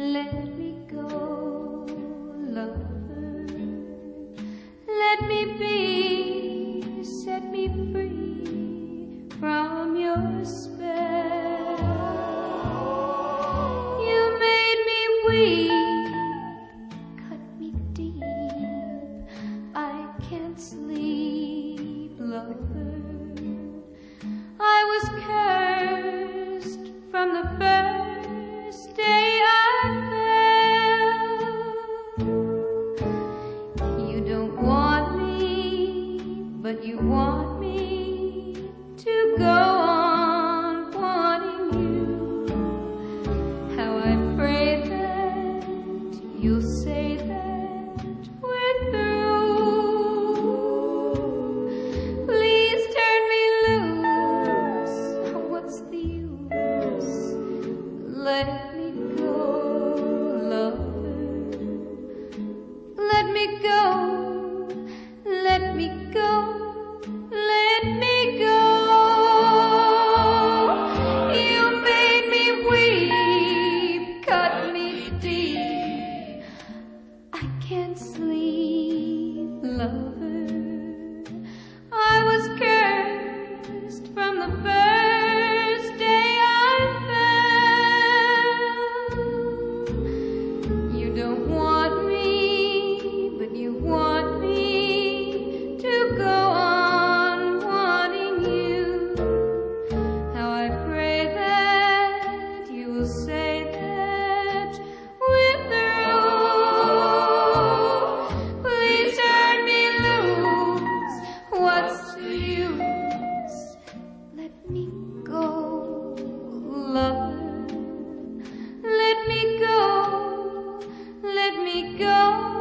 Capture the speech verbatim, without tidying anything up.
Let me go, lover. Let me be, set me free from your spell. You made me weep, cut me deep. I can't sleep, lover. I was cursed from the first day I fell. You don't want me, but you want me to go on wanting you. How I pray that you'll say that we're through. Please turn me loose. What's the use? Let me go, lover. Let me go. Let me go. Let me go. You made me weep, cut me deep. I can't sleep, lover. I was cursed from the first day I fell. You don't want me, but you want me to go on wanting you. How I pray that you will say that we're through. Please turn me loose. What's the use? Let me go, lover. Let me go. Let me go.